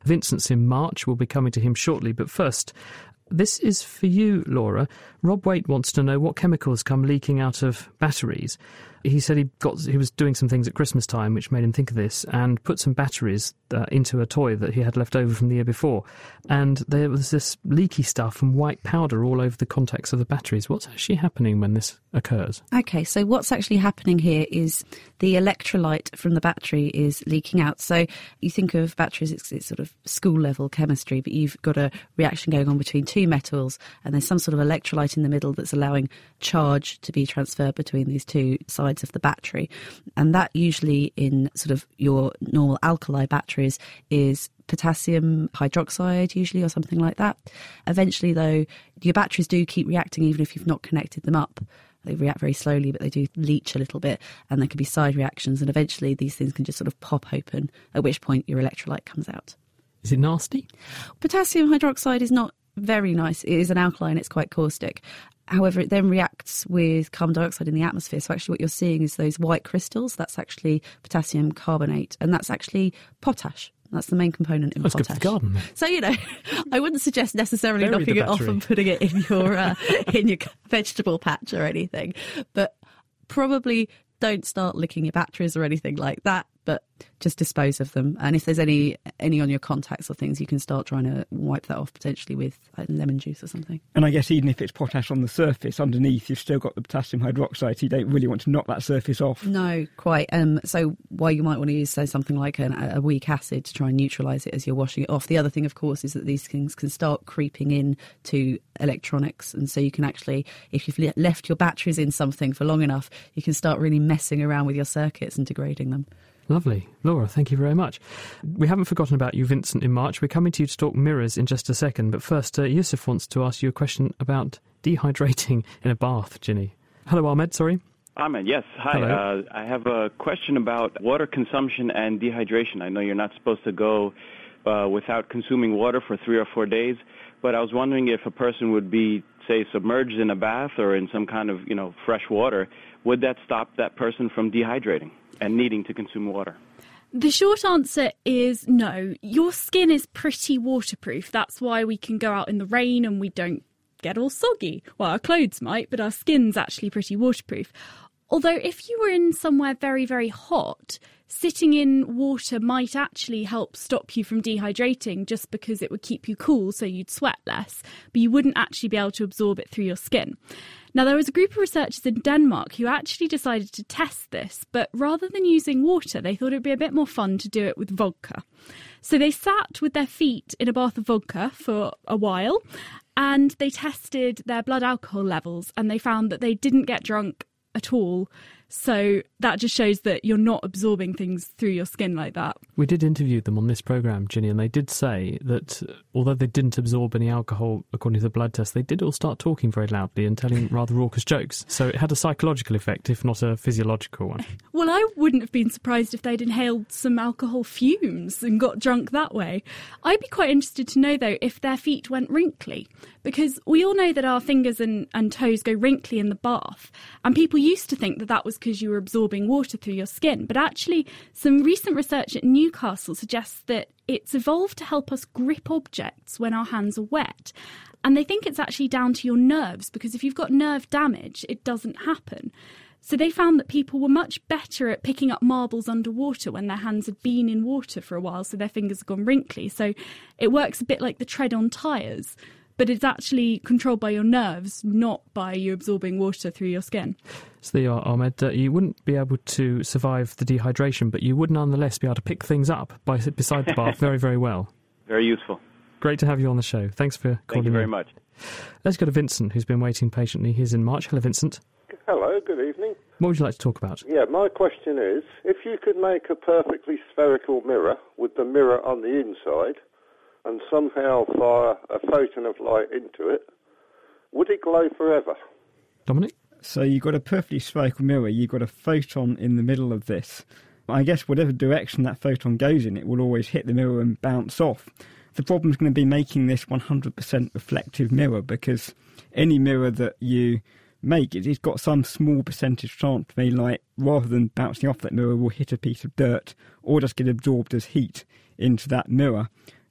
Vincent's in March. We'll be coming to him shortly, but first, this is for you, Laura. Rob Waite wants to know what chemicals come leaking out of batteries. He said he got he was doing some things at Christmas time which made him think of this, and put some batteries uh, into a toy that he had left over from the year before. And there was this leaky stuff and white powder all over the contacts of the batteries. What's actually happening when this occurs? Okay, so what's actually happening here is the electrolyte from the battery is leaking out. So you think of batteries, it's, it's sort of school-level chemistry, but you've got a reaction going on between two metals, and there's some sort of electrolyte in the middle that's allowing charge to be transferred between these two sides of the battery. And that usually in sort of your normal alkali batteries is potassium hydroxide usually, or something like that. Eventually, though, your batteries do keep reacting even if you've not connected them up. They react very slowly, but they do leach a little bit, and there can be side reactions, and eventually these things can just sort of pop open, at which point your electrolyte comes out. Is it nasty? Potassium hydroxide is not very nice. It is an alkali and it's quite caustic. However, it then reacts with carbon dioxide in the atmosphere. So actually what you're seeing is those white crystals. That's actually potassium carbonate, and that's actually potash. That's the main component in That's potash. good for the garden, then. So, you know, I wouldn't suggest necessarily Bury knocking the it off battery. and putting it in your uh, in your vegetable patch or anything. But probably don't start licking your batteries or anything like that, but just dispose of them. And if there's any any on your contacts or things, you can start trying to wipe that off potentially with like, lemon juice or something. And I guess even if it's potash on the surface, underneath you've still got the potassium hydroxide, so you don't really want to knock that surface off. No, quite. Um, so why you might want to use, say, something like an, a weak acid to try and neutralise it as you're washing it off. The other thing, of course, is that these things can start creeping in to electronics, and so you can actually, if you've le- left your batteries in something for long enough, you can start really messing around with your circuits and degrading them. Lovely. Laura, thank you very much. We haven't forgotten about you, Vincent, in March. We're coming to you to talk mirrors in just a second. But first, uh, Yusuf wants to ask you a question about dehydrating in a bath, Ginny. Hello, Ahmed, sorry. Ahmed, yes. Hi. Uh, I have a question about water consumption and dehydration. I know you're not supposed to go uh, without consuming water for three or four days, but I was wondering if a person would be, say, submerged in a bath or in some kind of, you know, fresh water, would that stop that person from dehydrating and needing to consume water? The short answer is no. Your skin is pretty waterproof. That's why we can go out in the rain and we don't get all soggy. Well, our clothes might, but our skin's actually pretty waterproof. Although if you were in somewhere very, very hot, sitting in water might actually help stop you from dehydrating just because it would keep you cool so you'd sweat less, but you wouldn't actually be able to absorb it through your skin. Now, there was a group of researchers in Denmark who actually decided to test this, but rather than using water, they thought it would be a bit more fun to do it with vodka. So they sat with their feet in a bath of vodka for a while, and they tested their blood alcohol levels, and they found that they didn't get drunk at all. So that just shows that you're not absorbing things through your skin like that. We did interview them on this programme, Ginny, and they did say that uh, although they didn't absorb any alcohol according to the blood test, they did all start talking very loudly and telling rather raucous jokes. So it had a psychological effect, if not a physiological one. Well, I wouldn't have been surprised if they'd inhaled some alcohol fumes and got drunk that way. I'd be quite interested to know, though, if their feet went wrinkly, because we all know that our fingers and, and toes go wrinkly in the bath, and people used to think that that was because you were absorbing water through your skin. But actually, some recent research at Newcastle suggests that it's evolved to help us grip objects when our hands are wet. And they think it's actually down to your nerves, because if you've got nerve damage, it doesn't happen. So they found that people were much better at picking up marbles underwater when their hands had been in water for a while, so their fingers had gone wrinkly. So it works a bit like the tread on tyres, but it's actually controlled by your nerves, not by you absorbing water through your skin. So there you are, Ahmed. Uh, you wouldn't be able to survive the dehydration, but you would nonetheless be able to pick things up by, beside the bath very, very well. Very useful. Great to have you on the show. Thanks for calling in. Thank you very in. much. Let's go to Vincent, who's been waiting patiently. He's in March. Hello, Vincent. Hello, good evening. What would you like to talk about? Yeah, my question is, if you could make a perfectly spherical mirror with the mirror on the inside and somehow fire a photon of light into it, would it glow forever? Dominic? So you've got a perfectly spherical mirror, you've got a photon in the middle of this. I guess whatever direction that photon goes in, it will always hit the mirror and bounce off. The problem is going to be making this one hundred percent reflective mirror, because any mirror that you make, it's got some small percentage chance of any light, rather than bouncing off that mirror, will hit a piece of dirt or just get absorbed as heat into that mirror.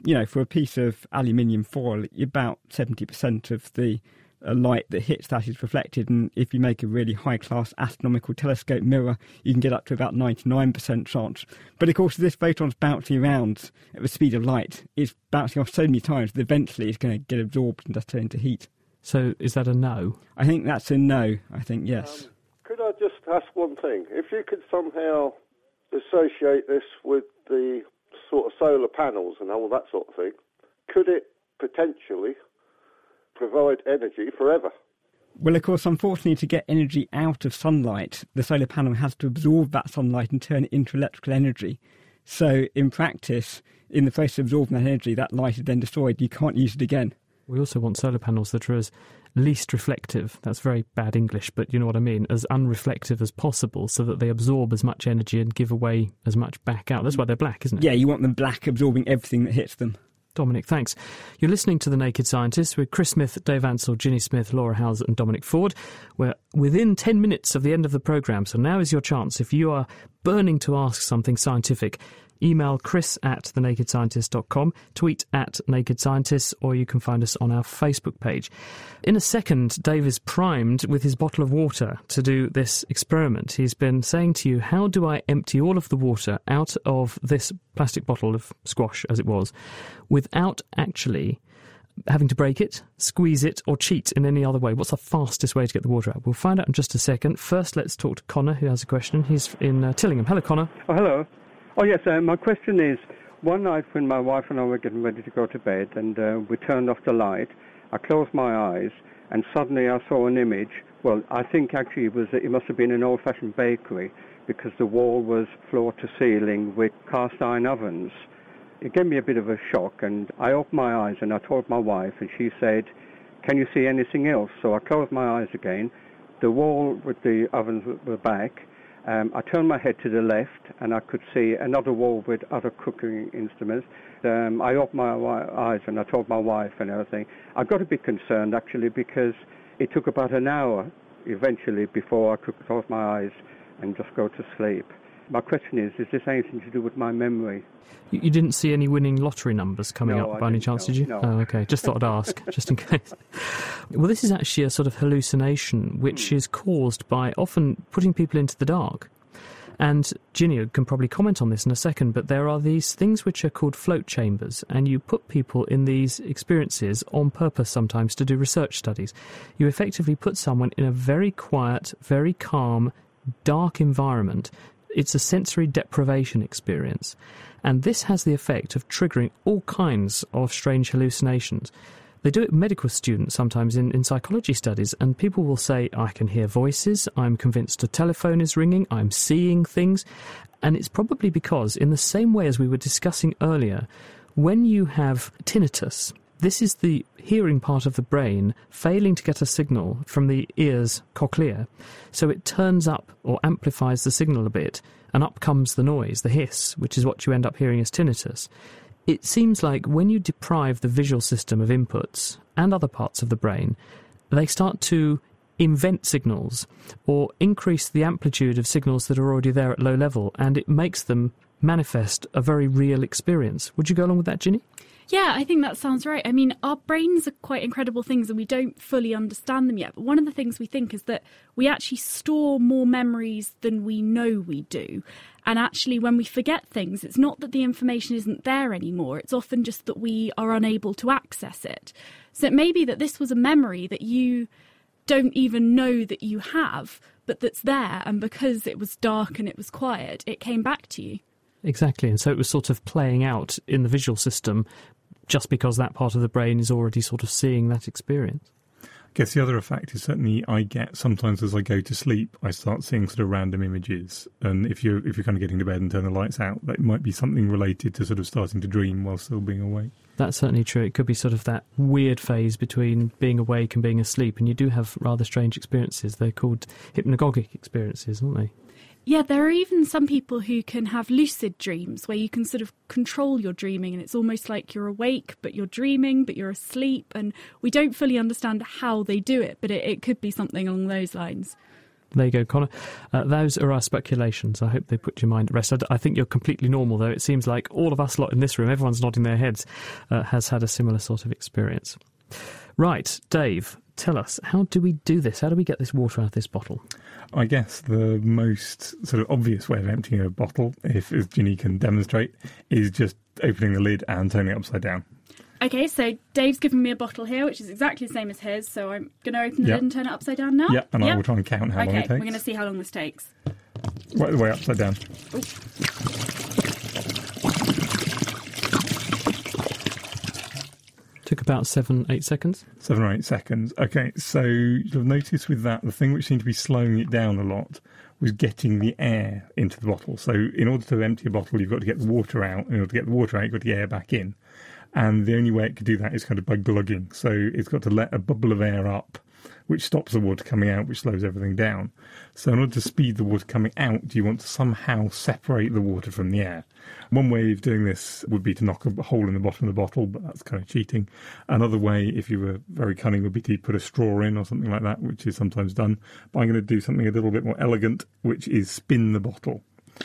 you know, for a piece of aluminium foil, about seventy percent of the uh, light that hits that is reflected. And if you make a really high-class astronomical telescope mirror, you can get up to about ninety-nine percent chance. But of course, this photon's bouncing around at the speed of light. It's bouncing off so many times that eventually it's going to get absorbed and just turn into heat. So is that a no? I think that's a no. I think yes. Um, could I just ask one thing? If you could somehow associate this with the sort of solar panels and all that sort of thing, could it potentially provide energy forever? Well, of course, unfortunately, to get energy out of sunlight, the solar panel has to absorb that sunlight and turn it into electrical energy. So, in practice, in the process of absorbing that energy, that light is then destroyed. You can't use it again. We also want solar panels that are as least reflective, that's very bad English, but you know what I mean, as unreflective as possible so that they absorb as much energy and give away as much back out. That's why they're black, isn't it? Yeah, you want them black, absorbing everything that hits them. Dominic, thanks. You're listening to The Naked Scientists with Chris Smith, Dave Ansell, Ginny Smith, Laura Howes and Dominic Ford. We're within ten minutes of the end of the programme, so now is your chance. If you are burning to ask something scientific, email chris at the naked scientist dot com, tweet at Naked Scientists, or you can find us on our Facebook page. In a second, Dave is primed with his bottle of water to do this experiment. He's been saying to you, how do I empty all of the water out of this plastic bottle of squash, as it was, without actually having to break it, squeeze it, or cheat in any other way? What's the fastest way to get the water out? We'll find out in just a second. First, let's talk to Connor, who has a question. He's in uh, Tillingham. Hello, Connor. Oh, hello. Oh, yes, uh, my question is, one night when my wife and I were getting ready to go to bed and uh, we turned off the light, I closed my eyes and suddenly I saw an image. Well, I think actually it was it must have been an old-fashioned bakery because the wall was floor to ceiling with cast iron ovens. It gave me a bit of a shock, and I opened my eyes and I told my wife, and she said, "Can you see anything else?" So I closed my eyes again. The wall with the ovens were back. Um, I turned my head to the left and I could see another wall with other cooking instruments. Um, I opened my eyes and I told my wife and everything. I got a bit concerned actually because it took about an hour eventually before I could close my eyes and just go to sleep. My question is, is this anything to do with my memory? You, you didn't see any winning lottery numbers coming no, up I by any chance, know. did you? No. Oh, okay. Just thought I'd ask, just in case. Well, this is actually a sort of hallucination which is caused by often putting people into the dark. And Ginny can probably comment on this in a second, but there are these things which are called float chambers, and you put people in these experiences on purpose sometimes to do research studies. You effectively put someone in a very quiet, very calm, dark environment. It's a sensory deprivation experience, and this has the effect of triggering all kinds of strange hallucinations. They do it with medical students sometimes in, in psychology studies, and people will say, I can hear voices, I'm convinced a telephone is ringing, I'm seeing things. And it's probably because, in the same way as we were discussing earlier, when you have tinnitus, this is the hearing part of the brain failing to get a signal from the ear's cochlea. So it turns up or amplifies the signal a bit, and up comes the noise, the hiss, which is what you end up hearing as tinnitus. It seems like when you deprive the visual system of inputs and other parts of the brain, they start to invent signals or increase the amplitude of signals that are already there at low level, and it makes them manifest a very real experience. Would you go along with that, Ginny? Yeah, I think that sounds right. I mean, our brains are quite incredible things and we don't fully understand them yet. But one of the things we think is that we actually store more memories than we know we do. And actually, when we forget things, it's not that the information isn't there anymore. It's often just that we are unable to access it. So it may be that this was a memory that you don't even know that you have, but that's there. And because it was dark and it was quiet, it came back to you. Exactly. And so it was sort of playing out in the visual system just because that part of the brain is already sort of seeing that experience. I guess the other effect is certainly I get sometimes as I go to sleep, I start seeing sort of random images. And if you're, if you're kind of getting to bed and turn the lights out, that might be something related to sort of starting to dream while still being awake. That's certainly true. It could be sort of that weird phase between being awake and being asleep. And you do have rather strange experiences. They're called hypnagogic experiences, aren't they? Yeah, there are even some people who can have lucid dreams where you can sort of control your dreaming and it's almost like you're awake, but you're dreaming, but you're asleep. And we don't fully understand how they do it, but it, it could be something along those lines. There you go, Connor. Uh, those are our speculations. I hope they put your mind at rest. I, I think you're completely normal, though. It seems like all of us lot in this room, everyone's nodding their heads, uh, has had a similar sort of experience. Right, Dave, tell us, how do we do this? How do we get this water out of this bottle? I guess the most sort of obvious way of emptying a bottle, if as Ginny can demonstrate, is just opening the lid and turning it upside down. OK, so Dave's given me a bottle here, which is exactly the same as his, so I'm going to open the Yep. lid and turn it upside down now? Yeah, and I Yep. will try and count how okay, long it takes. we're going to see how long this takes. Right the way upside down. Took about seven, eight seconds. Seven or eight seconds. Okay, so you'll notice with that, the thing which seemed to be slowing it down a lot was getting the air into the bottle. So in order to empty a bottle, you've got to get the water out. In order to get the water out, you've got to get air back in. And the only way it could do that is kind of by glugging. So it's got to let a bubble of air up, which stops the water coming out, which slows everything down. So in order to speed the water coming out, you want to somehow separate the water from the air. One way of doing this would be to knock a hole in the bottom of the bottle, but that's kind of cheating. Another way, if you were very cunning, would be to put a straw in or something like that, which is sometimes done. But I'm going to do something a little bit more elegant, which is spin the bottle.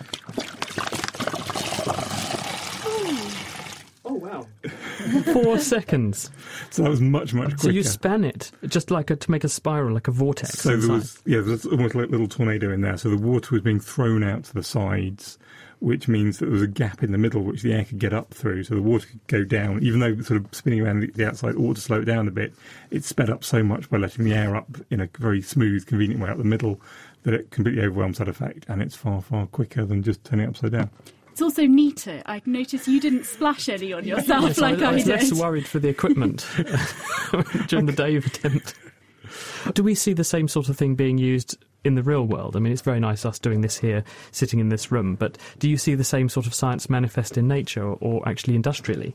Oh, wow. Four seconds. So that was much, much quicker. So you span it, just like a, to make a spiral, like a vortex. So inside. there was, yeah, there was almost like a little tornado in there. So the water was being thrown out to the sides, which means that there was a gap in the middle which the air could get up through. So the water could go down, even though sort of spinning around the, the outside ought to slow it down a bit. It sped up so much by letting the air up in a very smooth, convenient way out the middle that it completely overwhelms that effect. And it's far, far quicker than just turning it upside down. It's also neater. I noticed you didn't splash any on yourself yes, like I, I, I was did. less worried for the equipment during the Dave attempt. Do we see the same sort of thing being used in the real world? I mean, it's very nice us doing this here, sitting in this room, but do you see the same sort of science manifest in nature or, or actually industrially?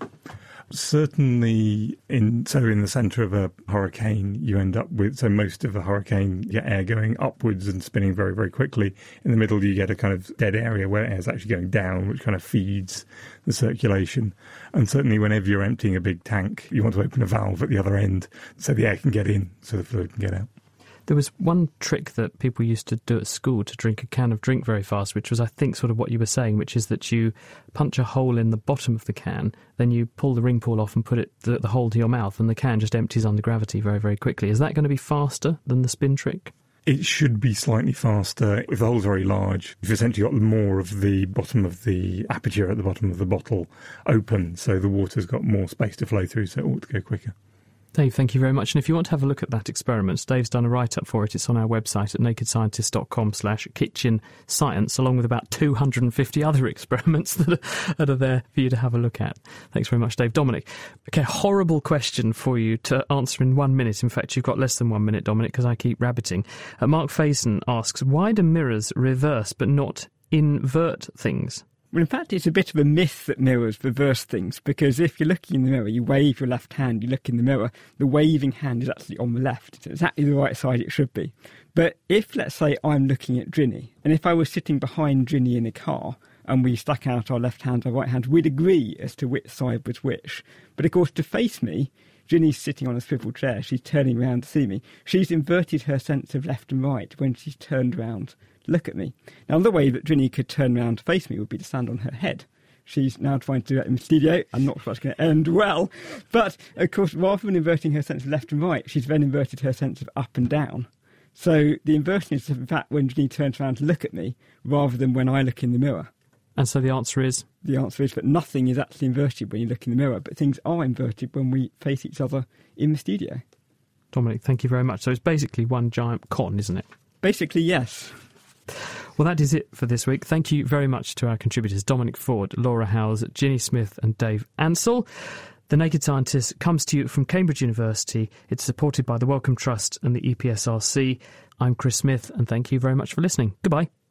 Certainly, in so in the centre of a hurricane, you end up with, so most of a hurricane, you get air going upwards and spinning very, very quickly. In the middle, you get a kind of dead area where air is actually going down, which kind of feeds the circulation. And certainly, whenever you're emptying a big tank, you want to open a valve at the other end so the air can get in, so the fluid can get out. There was one trick that people used to do at school to drink a can of drink very fast, which was, I think, sort of what you were saying, which is that you punch a hole in the bottom of the can, then you pull the ring pull off and put it the, the hole to your mouth, and the can just empties under gravity very, very quickly. Is that going to be faster than the spin trick? It should be slightly faster. If the hole's very large, you've essentially got more of the bottom of the aperture at the bottom of the bottle open, so the water's got more space to flow through, so it ought to go quicker. Dave, thank you very much. And if you want to have a look at that experiment, Dave's done a write-up for it. It's on our website at nakedscientist.com slash kitchen science, along with about two hundred fifty other experiments that are, that are there for you to have a look at. Thanks very much, Dave. Dominic, okay, horrible question for you to answer in one minute. In fact, you've got less than one minute, Dominic, because I keep rabbiting. Uh, Mark Faison asks, why do mirrors reverse but not invert things? Well, in fact, it's a bit of a myth that mirrors reverse things, because if you're looking in the mirror, you wave your left hand, you look in the mirror, the waving hand is actually on the left. It's exactly the right side it should be. But if, let's say, I'm looking at Drinny, and if I was sitting behind Drinny in a car, and we stuck out our left hand or right hand, we'd agree as to which side was which. But of course, to face me, Ginny's sitting on a swivel chair, she's turning around to see me. She's inverted her sense of left and right when she's turned round. Look at me. Now, the way that Drinny could turn around to face me would be to stand on her head. She's now trying to do that in the studio. I'm not sure that's going to end well. But, of course, rather than inverting her sense of left and right, she's then inverted her sense of up and down. So the inversion is, in fact, when Ginny turns around to look at me, rather than when I look in the mirror. And so the answer is? The answer is that nothing is actually inverted when you look in the mirror, but things are inverted when we face each other in the studio. Dominic, thank you very much. So it's basically one giant con, isn't it? Basically, yes. Well, that is it for this week. Thank you very much to our contributors, Dominic Ford, Laura Howes, Ginny Smith and Dave Ansell. The Naked Scientist comes to you from Cambridge University. It's supported by the Wellcome Trust and the E P S R C. I'm Chris Smith, and thank you very much for listening. Goodbye.